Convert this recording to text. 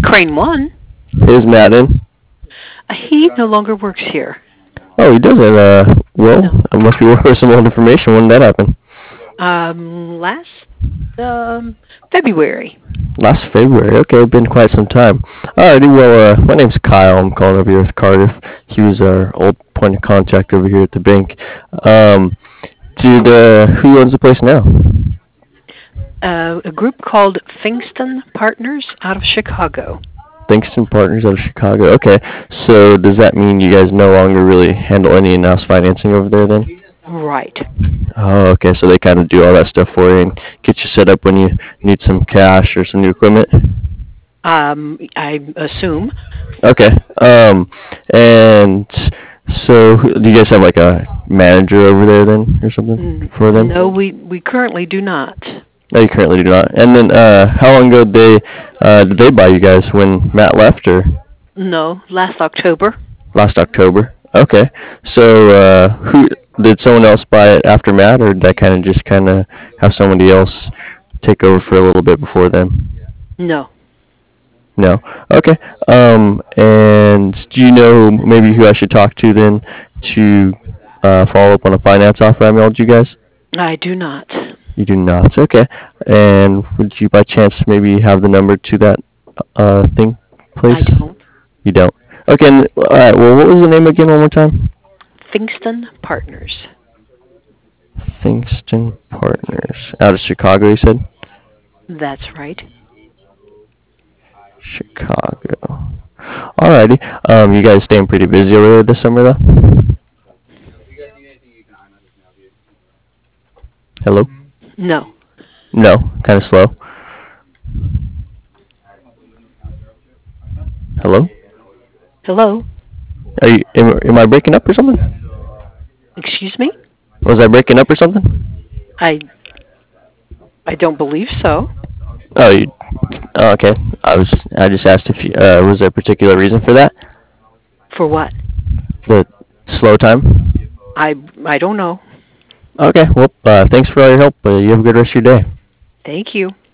Crane 1. Is Matt in? He no longer works here. Oh, he doesn't. Well, No. I must be worth some more information. When did that happen? Last February. Last February. Okay, been quite some time. Alrighty, well, my name's Kyle. I'm calling over here with Cardiff. He was our old point of contact over here at the bank. Who owns the place now? A group called Fingston Partners out of Chicago. Thinkston Partners out of Chicago. Okay, so does that mean you guys no longer really handle any in-house financing over there then? Right. Oh, okay, so they kind of do all that stuff for you and get you set up when you need some cash or some new equipment? I assume. Okay, and so do you guys have like a manager over there then or something for them? No, we currently do not. No, you currently do not. And then, how long ago did they buy you guys when Matt left, or No, last October. last October? Okay. So, who did someone else buy it after Matt, or did I kind of have somebody else take over for a little bit before then? No. No. Okay. And do you know maybe who I should talk to then to follow up on a finance offer I mailed you guys? I do not. You do not. Okay. And would you by chance maybe have the number to that thing I place? don't. You don't. Okay. All right. Well, what was the name again one more time? Fingston Partners. Fingston Partners. Out of Chicago, you said? That's right. Chicago. Alrighty. You guys staying pretty busy over there this summer though? Hello? No. No. Kind of slow. Hello? Hello? Am I breaking up or something? Excuse me? Was I breaking up or something? I I don't believe so. Oh, okay. I just asked if was there a particular reason for that? For what? The slow time? I don't know. Okay. Well, thanks for all your help. You have a good rest of your day. Thank you.